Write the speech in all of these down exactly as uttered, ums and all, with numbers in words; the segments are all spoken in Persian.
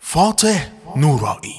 فاتح نورایی.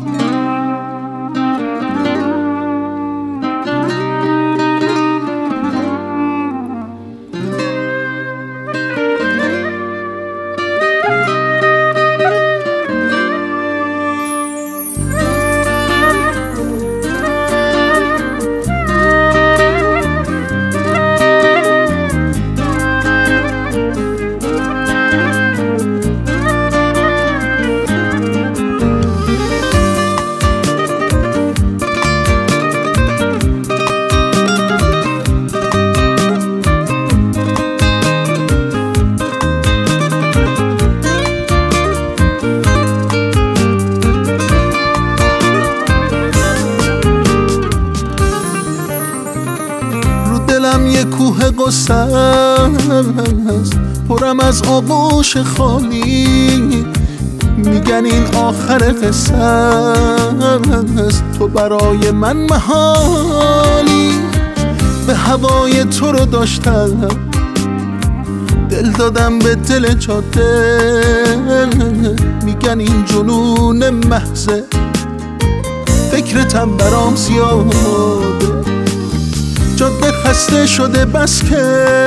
دلم یه کوه قصه است، پرم از آغوش خالی. میگن این آخر قصه است، تو برای من محالی. به هوای تو رو داشتم، دل دادم به دل جاده. میگن این جنون محضه، فکرتم برام زیاده. جاده خسته شده بس که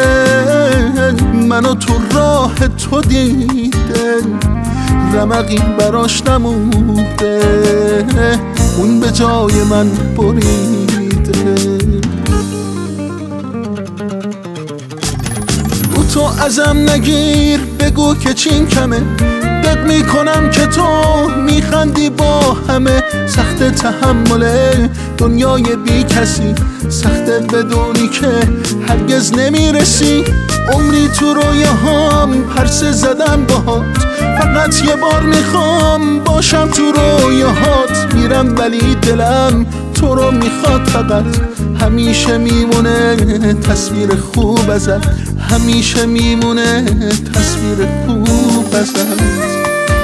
منو تو راه تو دیده. رمقی براش نمونده، اون به جای من بریده. رو تو ازم نگیر، بگو که چین کمه. دق میکنم که تو میخندی با همه. سخت تحمله دنیای بی کسی، سخت بدونی که هرگز نمیرسی. عمری تو رویاهام پرسه زدم باهات، فقط یه بار میخوام باشم تو رویاهات. میرم ولی دلم تو رو میخواد فقط. همیشه میمونه تصویر خوب ازت، همیشه میمونه تصویر خوب ازت.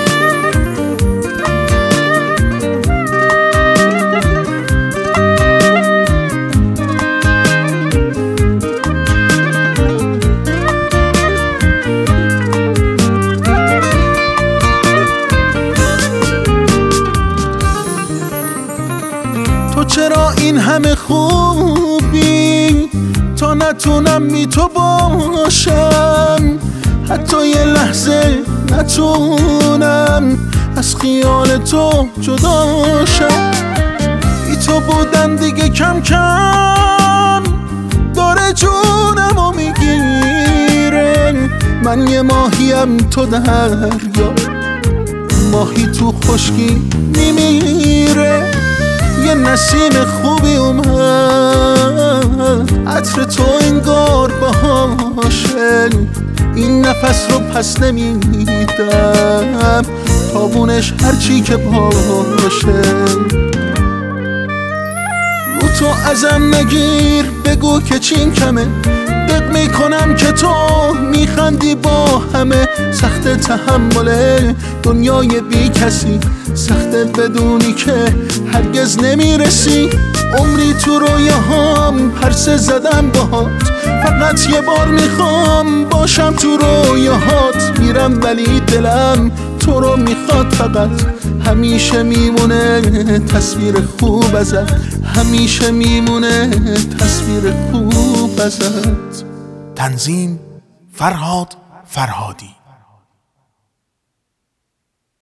تو چرا این همه خوبی تا نتونم بی تو باشم؟ حتی یه لحظه نتونم از خیال تو جداشم. بی تو بودن دیگه کم کم داره جونمو میگیره. من یه ماهیم تو دریا، ماهی تو خشکی میمیره. یه نسیم خوبی اومد، عطر تو انگار باشه. این نفس رو پس نمیدم، تابونش هرچی که باشه. رو تو ازم نگیر، بگو که چین کمه. دق میکنم که تو میخندی با همه. سخت تحمله دنیای بی کسی، سخت بدونی که هرگز نمیرسی. عمری تو رویاهام پرسه زدم باهات، فقط یه بار میخوام باشم تو رویاهات. میرم ولی دلم تو رو میخواد فقط. همیشه میمونه تصویر خوب ازت، همیشه میمونه تصویر خوب ازت. تنظیم فرهاد فرهادی.